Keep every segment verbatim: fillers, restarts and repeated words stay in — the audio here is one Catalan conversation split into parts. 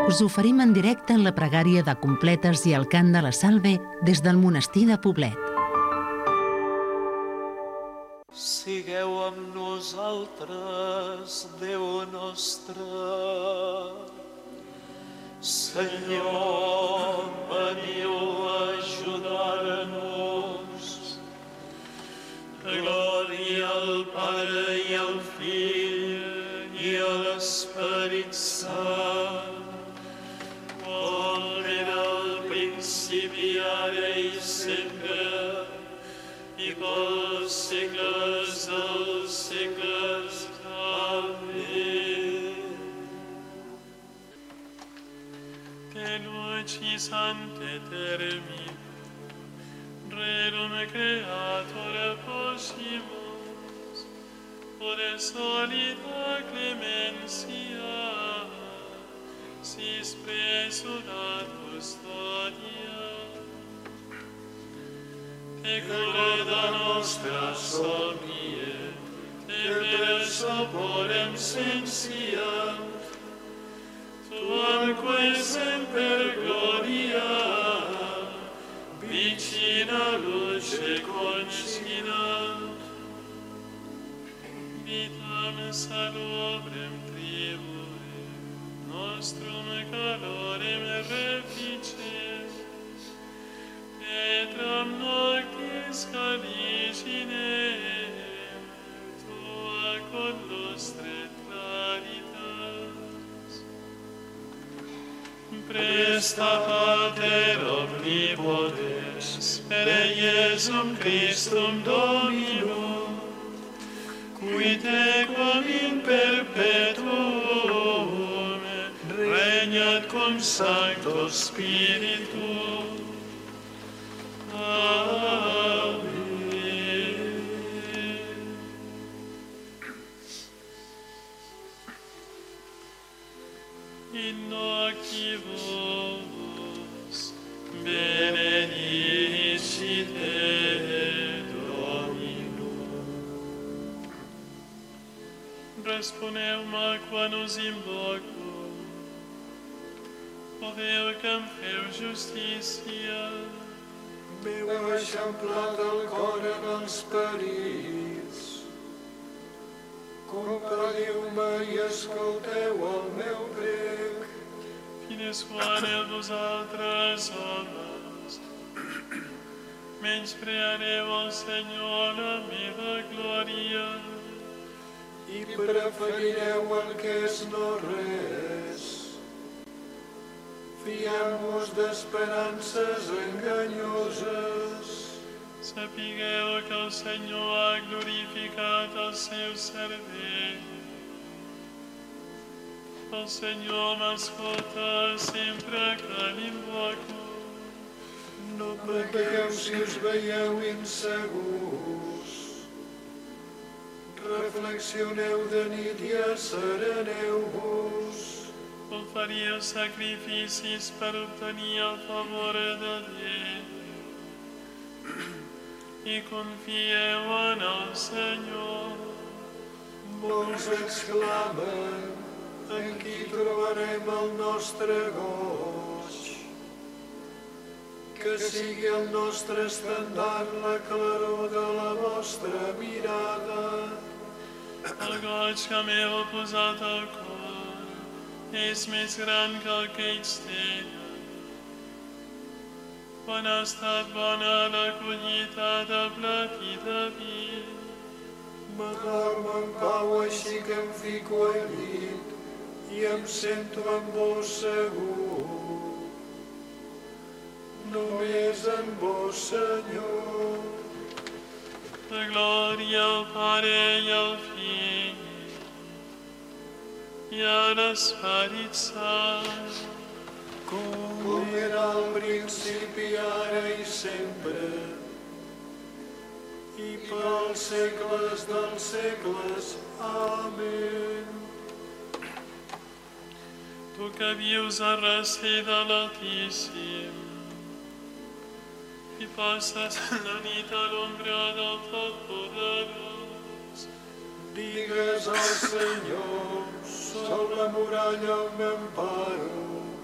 Us oferim en directe en la pregària de completes i el cant de la Salve des del monestir de Poblet. Sigueu amb nosaltres, Déu nostre. Senyor, veniu a ajudar-nos. Glòria al Pare i al Fill i a l'Esperit Sant, com era al principi, ara i sempre, i pels segles dels segles. Amén. Te lucis ante termine, rerum creator possimus, por solita clemencia, sis presurat custodia. Te corda nostra somnie, te per soporem sensient, tuamque semper gloria, vicina luce concinat. Vitam salubrem tribure, nostrum calorem reficem, Petram noctis caliginem, tua con lustre claritas. Presta Pater omnipotens, per Iesum Christum Dominum, qui tequam in perpetuum regnat cum Sancto Spiritus. Amen. In noctivos benedicite Dominum. Responeu-me quan us invoco, o Déu que em feu justícia. Meu eixamplat el cor en els perills. Compadiu-me i escolteu el meu prec. Quines guareu vosaltres, homes, menyspreareu el Senyor la meva glòria. I preferireu el que és no res. Fiem-nos d'esperances enganyoses. Sapigueu que el Senyor ha glorificat el seu servei. El Senyor m'escolta sempre que l'invoco. No pequeu si us veieu insegurs. Reflexioneu de nit i assereneu-vos. Oferiu sacrificis per obtenir el favor de Déu i confieu en el Senyor. Molts exclamen, en qui trobarem el nostre goig? Que sigui el nostre estendard la claror de la vostra mirada. El goig que m'heu posat al cor és més gran que el que ells tenen. Quan ha estat bona la collita de blat i de vi, m'adormo en pau així que em fico al llit i em sento en vos segur. Només en vos, Senyor. de glòria al Pare i al Fill i a l'Esperit Sant, Com era al principi, ara i sempre, i pels segles dels segles. Amén. tu que vius a recer de l'Altíssim i passes la nit a l'ombra del Totpoderós, Digues al Senyor, sou la muralla on m'emparo,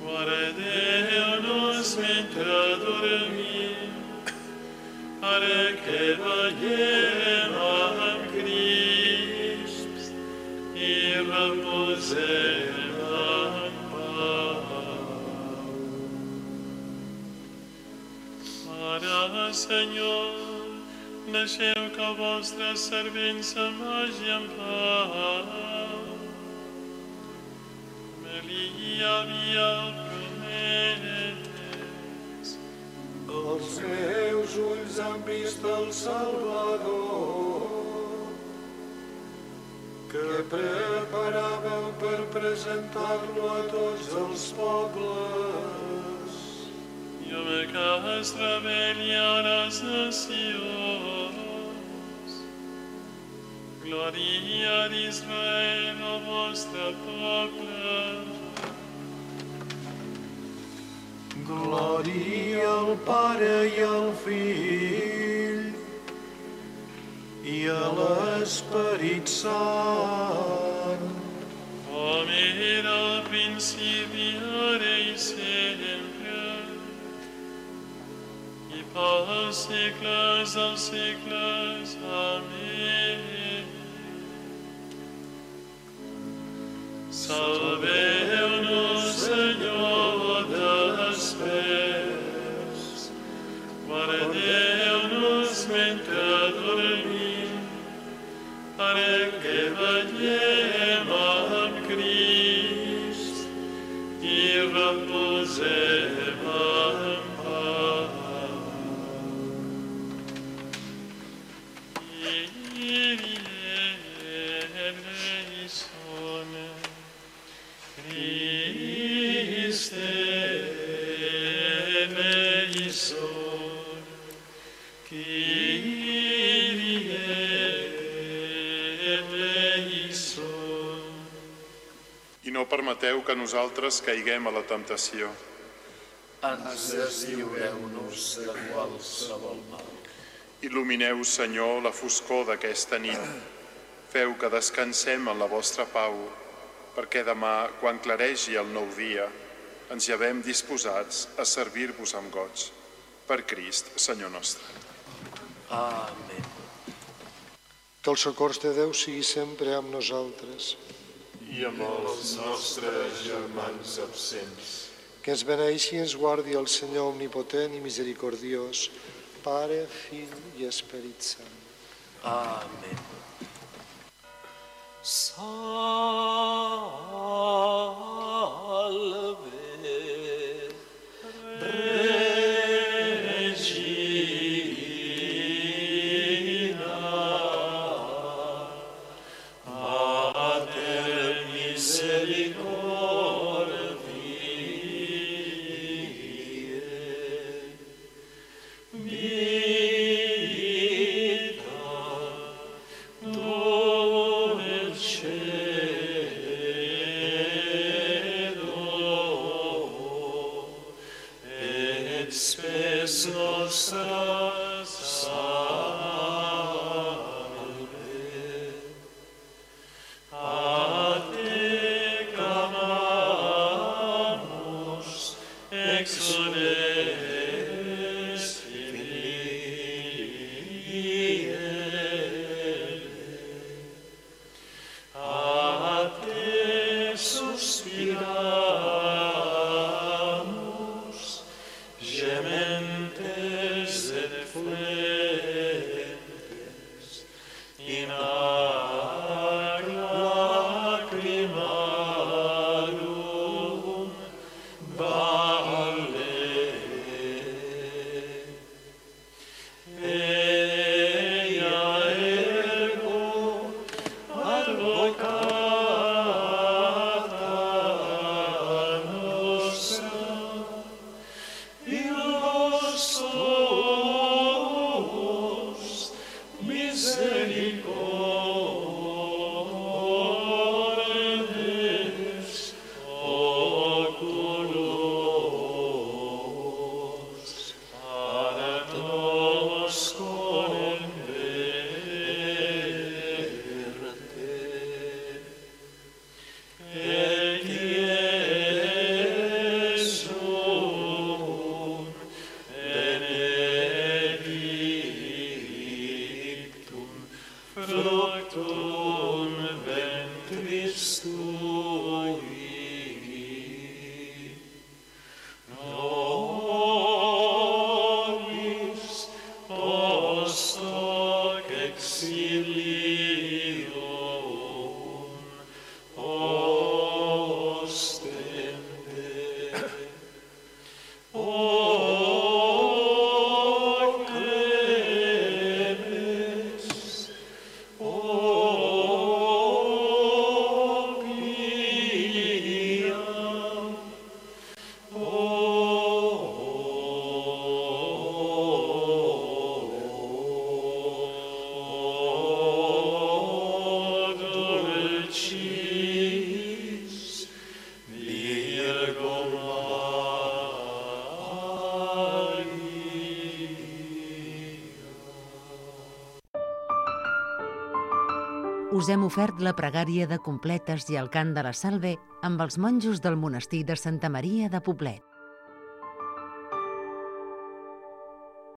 Guardeu-nos mentre dormim, ara que veiem amb Crist i reposem en pau. Ara, Senyor, deixeu que el vostre servent se'n vagi en pau. Li havia prometes. Els meus ulls han vist el Salvador, que preparàveu per presentar-lo a tots els pobles. I home que es rebel·li a les nacions. Glòria d'Israel, el vostre poble. Glòria al Pare i al Fill i a l'Esperit Sant, Com era al principi, ara i sempre, i pels segles dels segles. Amén. Salveu-nos, Senyor, desperts. Guardeu-nos mentre dormim, ara que veiem amb Crist i reposem en pau. Christe eleison, Kyrie eleison. I no permeteu que nosaltres caiguem a la temptació. Ens deslliureu-nos de qualsevol mal. Il·lumineu, Senyor, la foscor d'aquesta nit. Feu que descansem en la vostra pau, perquè demà, quan claregi el nou dia, ens llevem disposats a servir-vos amb goig. Per Crist, Senyor nostre. Amén. que el socors de Déu sigui sempre amb nosaltres. I amb els nostres germans absents. Que ens beneixi i ens guardi el Senyor omnipotent i misericordiós, Pare, Fill i Esperit Sant. Amén. Salve, Regina, Mater misericordiae, vita, dolce fructum ventris tui. Nobis post hoc exilium ostende. O clemens, o pia, o dulcis Virgo Us hem ofert la pregària de completes i el cant de la salve amb els monjos del monestir de Santa Maria de Poblet.